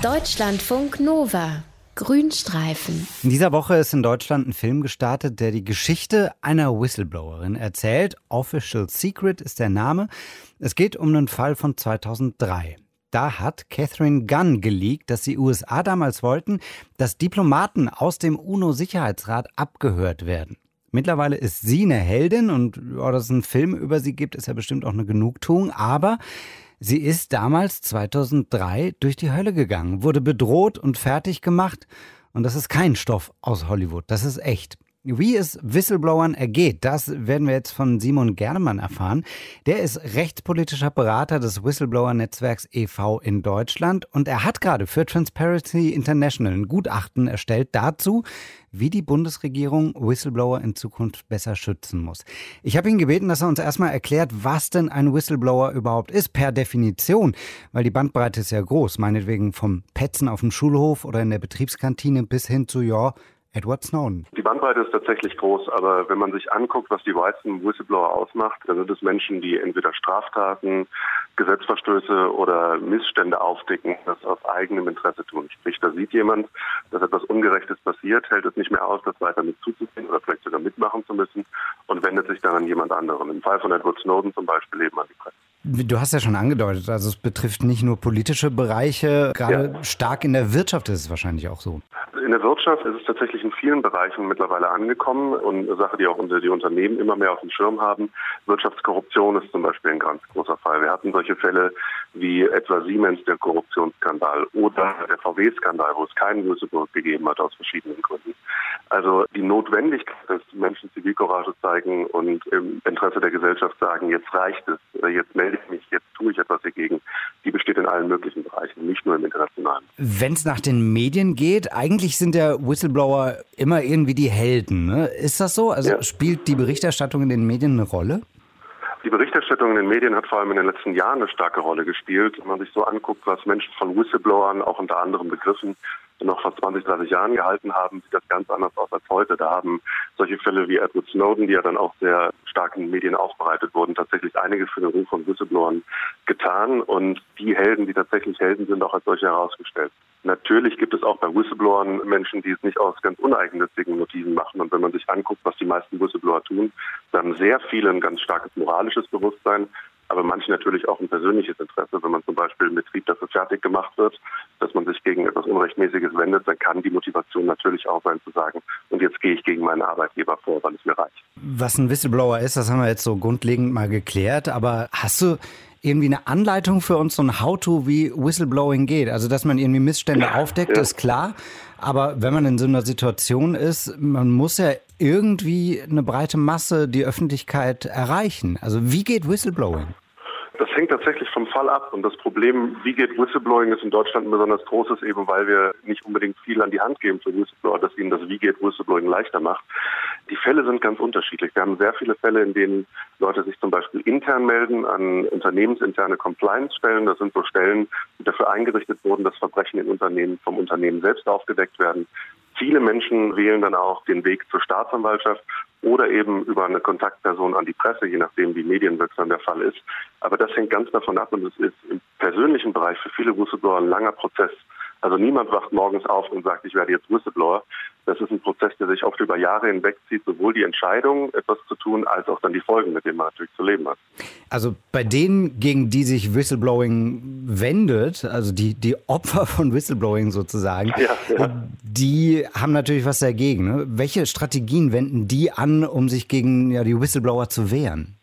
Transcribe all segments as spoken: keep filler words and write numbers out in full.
Deutschlandfunk Nova. Grünstreifen. In dieser Woche ist in Deutschland ein Film gestartet, der die Geschichte einer Whistleblowerin erzählt. Official Secret ist der Name. Es geht um einen Fall von zweitausenddrei. Da hat Catherine Gun geleakt, dass die U S A damals wollten, dass Diplomaten aus dem UNO-Sicherheitsrat abgehört werden. Mittlerweile ist sie eine Heldin und ja, dass es einen Film über sie gibt, ist ja bestimmt auch eine Genugtuung. Aber sie ist damals zweitausenddrei durch die Hölle gegangen, wurde bedroht und fertig gemacht. Und das ist kein Stoff aus Hollywood, das ist echt. Wie es Whistleblowern ergeht, das werden wir jetzt von Simon Gernemann erfahren. Der ist rechtspolitischer Berater des Whistleblower-Netzwerks e V in Deutschland und er hat gerade für Transparency International ein Gutachten erstellt dazu, wie die Bundesregierung Whistleblower in Zukunft besser schützen muss. Ich habe ihn gebeten, dass er uns erstmal erklärt, was denn ein Whistleblower überhaupt ist, per Definition, weil die Bandbreite ist ja groß, meinetwegen vom Petzen auf dem Schulhof oder in der Betriebskantine bis hin zu, ja, Edward Snowden. Die Bandbreite ist tatsächlich groß, aber wenn man sich anguckt, was die meisten Whistleblower ausmacht, dann sind es Menschen, die entweder Straftaten, Gesetzverstöße oder Missstände aufdecken, das aus eigenem Interesse tun. Sprich, da sieht jemand, dass etwas Ungerechtes passiert, hält es nicht mehr aus, das weiter mit zuzusehen oder vielleicht sogar mitmachen zu müssen und wendet sich dann an jemand anderen. Im Fall von Edward Snowden zum Beispiel eben an die Presse. Du hast ja schon angedeutet, also es betrifft nicht nur politische Bereiche, gerade ja. Stark in der Wirtschaft ist es wahrscheinlich auch so. In der Wirtschaft ist es tatsächlich in vielen Bereichen mittlerweile angekommen und eine Sache, die auch die Unternehmen immer mehr auf dem Schirm haben. Wirtschaftskorruption ist zum Beispiel ein ganz großer Fall. Wir hatten solche Fälle wie etwa Siemens, der Korruptionsskandal, oder der V W-Skandal, wo es keinen Whistleblower gegeben hat aus verschiedenen Gründen. Also die Notwendigkeit, dass Menschen Zivilcourage zeigen und im Interesse der Gesellschaft sagen, jetzt reicht es, jetzt melde ich mich, jetzt tue ich etwas dagegen, die besteht in allen möglichen Bereichen, nicht nur im internationalen. Wenn es nach den Medien geht, eigentlich sind ja Whistleblower immer irgendwie die Helden, ne? Ist das so? Also ja. Spielt die Berichterstattung in den Medien eine Rolle? Die Berichterstattung in den Medien hat vor allem in den letzten Jahren eine starke Rolle gespielt. Wenn man sich so anguckt, was Menschen von Whistleblowern, auch unter anderen Begriffen, noch vor zwanzig, dreißig Jahren gehalten haben, sieht das ganz anders aus als heute. Da haben solche Fälle wie Edward Snowden, die ja dann auch sehr stark in den Medien aufbereitet wurden, tatsächlich einige für den Ruf von Whistleblowern getan und die Helden, die tatsächlich Helden sind, auch als solche herausgestellt. Natürlich gibt es auch bei Whistleblowern Menschen, die es nicht aus ganz uneigennützigen Motiven machen. Und wenn man sich anguckt, was die meisten Whistleblower tun, dann haben sehr viele ein ganz starkes moralisches Bewusstsein, aber manche natürlich auch ein persönliches Interesse. Wenn man zum Beispiel im Betrieb dafür fertig gemacht wird, dass man sich gegen etwas Unrechtmäßiges wendet, dann kann die Motivation natürlich auch sein zu sagen, und jetzt gehe ich gegen meinen Arbeitgeber vor, weil es mir reicht. Was ein Whistleblower ist, das haben wir jetzt so grundlegend mal geklärt. Aber hast du irgendwie eine Anleitung für uns, so ein How-to, wie Whistleblowing geht? Also, dass man irgendwie Missstände aufdeckt, ja. Ist klar. Aber wenn man in so einer Situation ist, man muss ja irgendwie eine breite Masse, die Öffentlichkeit erreichen. Also, wie geht Whistleblowing? Das hängt tatsächlich vom Fall ab. Und das Problem, wie geht Whistleblowing, ist in Deutschland ein besonders großes, eben weil wir nicht unbedingt viel an die Hand geben für Whistleblower, dass ihnen das Wie geht Whistleblowing leichter macht. Die Fälle sind ganz unterschiedlich. Wir haben sehr viele Fälle, in denen Leute sich zum Beispiel intern melden an unternehmensinterne Compliance-Stellen. Das sind so Stellen, die dafür eingerichtet wurden, dass Verbrechen in Unternehmen vom Unternehmen selbst aufgedeckt werden. Viele Menschen wählen dann auch den Weg zur Staatsanwaltschaft oder eben über eine Kontaktperson an die Presse, je nachdem wie medienwirksam der Fall ist. Aber das hängt ganz davon ab und es ist im persönlichen Bereich für viele Whistleblower ein langer Prozess. Also niemand wacht morgens auf und sagt, ich werde jetzt Whistleblower. Das ist ein Prozess, der sich oft über Jahre hinweg zieht, sowohl die Entscheidung, etwas zu tun, als auch dann die Folgen, mit denen man natürlich zu leben hat. Also bei denen, gegen die sich Whistleblowing wendet, also die, die Opfer von Whistleblowing sozusagen, ja, ja. Die haben natürlich was dagegen. Ne? Welche Strategien wenden die an, um sich gegen ja, die Whistleblower zu wehren?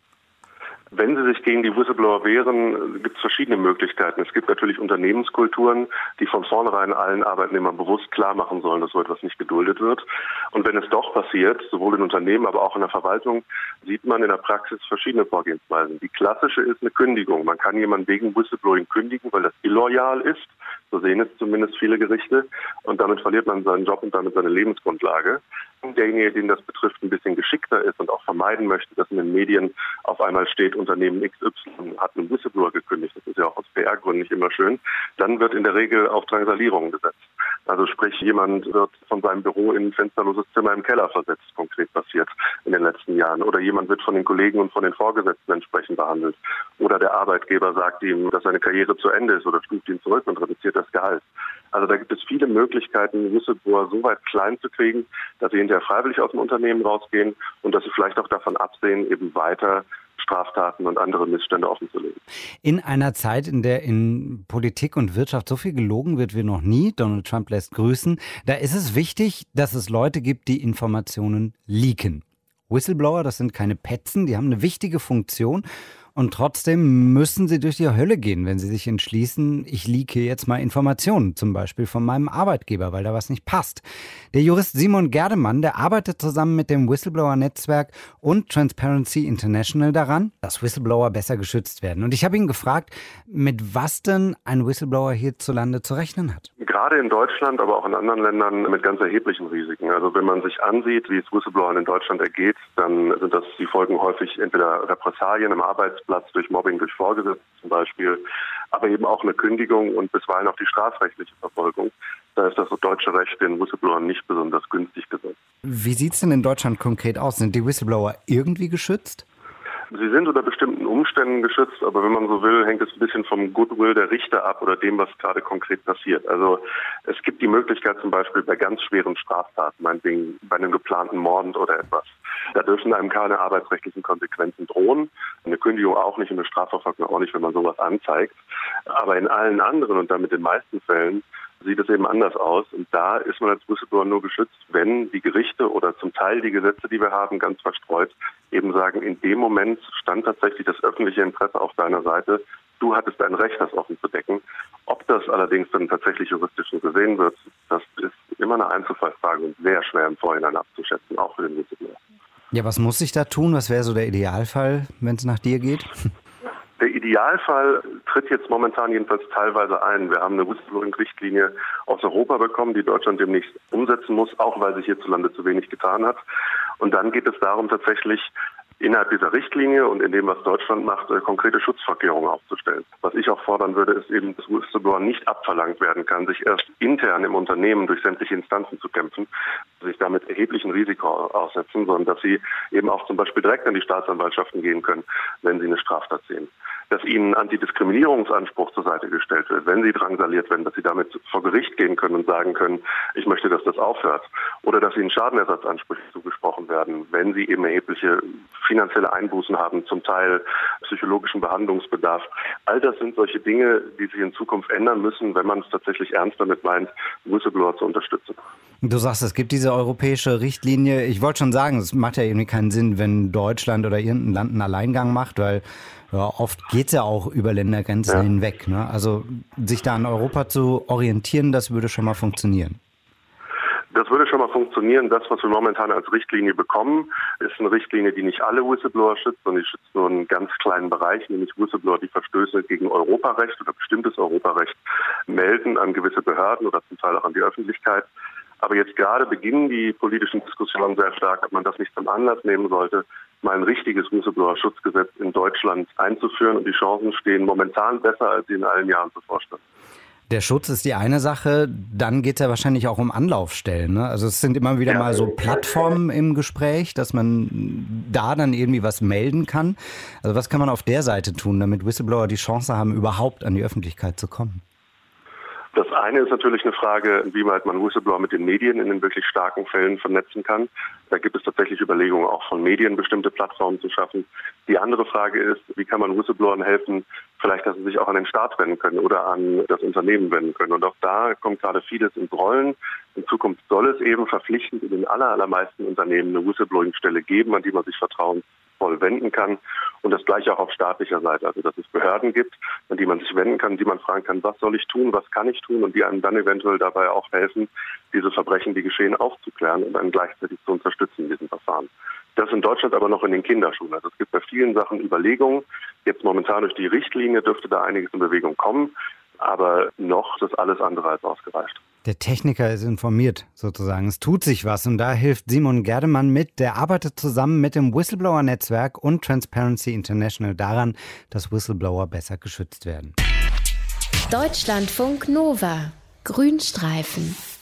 Wenn sie sich gegen die Whistleblower wehren, gibt es verschiedene Möglichkeiten. Es gibt natürlich Unternehmenskulturen, die von vornherein allen Arbeitnehmern bewusst klar machen sollen, dass so etwas nicht geduldet wird. Und wenn es doch passiert, sowohl in Unternehmen, aber auch in der Verwaltung, sieht man in der Praxis verschiedene Vorgehensweisen. Die klassische ist eine Kündigung. Man kann jemanden wegen Whistleblowing kündigen, weil das illoyal ist. So sehen es zumindest viele Gerichte. Und damit verliert man seinen Job und damit seine Lebensgrundlage. Und derjenige, den das betrifft, ein bisschen geschickter ist und auch vermeiden möchte, dass in den Medien auf einmal steht, Unternehmen X Y hat einen Whistleblower gekündigt. Das ist ja auch aus P R-Gründen nicht immer schön. Dann wird in der Regel auf Drangsalierung gesetzt. Also sprich, jemand wird von seinem Büro in ein fensterloses Zimmer im Keller versetzt, konkret passiert in den letzten Jahren. Oder jemand wird von den Kollegen und von den Vorgesetzten entsprechend behandelt. Oder der Arbeitgeber sagt ihm, dass seine Karriere zu Ende ist oder stuft ihn zurück und reduziert das Gehalt. Also da gibt es viele Möglichkeiten, Whistleblower so weit klein zu kriegen, dass sie hinterher freiwillig aus dem Unternehmen rausgehen und dass sie vielleicht auch davon absehen, eben weiter Straftaten und andere Missstände offenzulegen. In einer Zeit, in der in Politik und Wirtschaft so viel gelogen wird wie noch nie, Donald Trump lässt grüßen, da ist es wichtig, dass es Leute gibt, die Informationen leaken. Whistleblower, das sind keine Petzen, die haben eine wichtige Funktion. Und trotzdem müssen sie durch die Hölle gehen, wenn sie sich entschließen, ich leake jetzt mal Informationen, zum Beispiel von meinem Arbeitgeber, weil da was nicht passt. Der Jurist Simon Gerdemann, der arbeitet zusammen mit dem Whistleblower-Netzwerk und Transparency International daran, dass Whistleblower besser geschützt werden. Und ich habe ihn gefragt, mit was denn ein Whistleblower hierzulande zu rechnen hat. Gerade in Deutschland, aber auch in anderen Ländern mit ganz erheblichen Risiken. Also wenn man sich ansieht, wie es Whistleblowern in Deutschland ergeht, dann sind das die Folgen häufig entweder Repressalien im Arbeitsplatz, durch Mobbing durch Vorgesetzte zum Beispiel, aber eben auch eine Kündigung und bisweilen auch die strafrechtliche Verfolgung. Da ist das deutsche Recht den Whistleblowern nicht besonders günstig gesetzt. Wie sieht es denn in Deutschland konkret aus? Sind die Whistleblower irgendwie geschützt? Sie sind unter bestimmten Umständen geschützt, aber wenn man so will, hängt es ein bisschen vom Goodwill der Richter ab oder dem, was gerade konkret passiert. Also es gibt die Möglichkeit zum Beispiel bei ganz schweren Straftaten, meinetwegen bei einem geplanten Mord oder etwas. Da dürfen einem keine arbeitsrechtlichen Konsequenzen drohen. Eine Kündigung auch nicht und eine Strafverfolgung auch nicht, wenn man sowas anzeigt. Aber in allen anderen und damit in den meisten Fällen sieht es eben anders aus. Und da ist man als Whistleblower nur geschützt, wenn die Gerichte oder zum Teil die Gesetze, die wir haben, ganz verstreut, eben sagen, in dem Moment stand tatsächlich das öffentliche Interesse auf deiner Seite. Du hattest ein Recht, das offen zu decken. Ob das allerdings dann tatsächlich juristisch so gesehen wird, das ist immer eine Einzelfallfrage und sehr schwer im Vorhinein abzuschätzen, auch für den Whistleblower. Ja, was muss ich da tun? Was wäre so der Idealfall, wenn es nach dir geht? Der Idealfall tritt jetzt momentan jedenfalls teilweise ein. Wir haben eine Whistleblowing-Richtlinie aus Europa bekommen, die Deutschland demnächst umsetzen muss, auch weil sich hierzulande zu wenig getan hat. Und dann geht es darum, tatsächlich innerhalb dieser Richtlinie und in dem, was Deutschland macht, konkrete Schutzvorkehrungen aufzustellen. Was ich auch fordern würde, ist eben, dass Whistleblower nicht abverlangt werden kann, sich erst intern im Unternehmen durch sämtliche Instanzen zu kämpfen, sich damit erheblichen Risiko aussetzen, sondern dass sie eben auch zum Beispiel direkt an die Staatsanwaltschaften gehen können, wenn sie eine Straftat sehen. Dass ihnen Antidiskriminierungsanspruch zur Seite gestellt wird, wenn sie drangsaliert werden, dass sie damit vor Gericht gehen können und sagen können, ich möchte, dass das aufhört. Oder dass ihnen Schadenersatzansprüche zugesprochen werden, wenn sie eben erhebliche finanzielle Einbußen haben, zum Teil psychologischen Behandlungsbedarf. All das sind solche Dinge, die sich in Zukunft ändern müssen, wenn man es tatsächlich ernst damit meint, Whistleblower zu unterstützen. Du sagst, es gibt diese europäische Richtlinie. Ich wollte schon sagen, es macht ja irgendwie keinen Sinn, wenn Deutschland oder irgendein Land einen Alleingang macht, weil ja, oft geht es ja auch über Ländergrenzen ja. hinweg. Ne? Also sich da an Europa zu orientieren, das würde schon mal funktionieren. Das würde schon mal funktionieren. Das, was wir momentan als Richtlinie bekommen, ist eine Richtlinie, die nicht alle Whistleblower schützt, sondern die schützt nur einen ganz kleinen Bereich, nämlich Whistleblower, die Verstöße gegen Europarecht oder bestimmtes Europarecht melden an gewisse Behörden oder zum Teil auch an die Öffentlichkeit. Aber jetzt gerade beginnen die politischen Diskussionen sehr stark, ob man das nicht zum Anlass nehmen sollte, mal ein richtiges Whistleblower-Schutzgesetz in Deutschland einzuführen. Und die Chancen stehen momentan besser, als sie in allen Jahren zuvor standen. Der Schutz ist die eine Sache, dann geht es ja wahrscheinlich auch um Anlaufstellen. Ne? Also es sind immer wieder ja. mal so Plattformen im Gespräch, dass man da dann irgendwie was melden kann. Also was kann man auf der Seite tun, damit Whistleblower die Chance haben, überhaupt an die Öffentlichkeit zu kommen? Das eine ist natürlich eine Frage, inwieweit man Whistleblower mit den Medien in den wirklich starken Fällen vernetzen kann. Da gibt es tatsächlich Überlegungen, auch von Medien bestimmte Plattformen zu schaffen. Die andere Frage ist, wie kann man Whistleblowern helfen, vielleicht, dass sie sich auch an den Staat wenden können oder an das Unternehmen wenden können. Und auch da kommt gerade vieles ins Rollen. In Zukunft soll es eben verpflichtend in den aller, allermeisten Unternehmen eine Whistleblowing-Stelle geben, an die man sich vertrauensvoll wenden kann. Und das gleiche auch auf staatlicher Seite. Also, dass es Behörden gibt, an die man sich wenden kann, die man fragen kann, was soll ich tun, was kann ich tun und die einem dann eventuell dabei auch helfen, diese Verbrechen, die geschehen, aufzuklären und dann gleichzeitig zu unterstützen in diesem Verfahren. Das in Deutschland aber noch in den Kinderschuhen. Also es gibt bei vielen Sachen Überlegungen. Jetzt momentan durch die Richtlinie dürfte da einiges in Bewegung kommen. Aber noch ist das alles andere als ausgereift. Der Techniker ist informiert sozusagen. Es tut sich was und da hilft Simon Gerdemann mit. Der arbeitet zusammen mit dem Whistleblower-Netzwerk und Transparency International daran, dass Whistleblower besser geschützt werden. Deutschlandfunk Nova. Grünstreifen.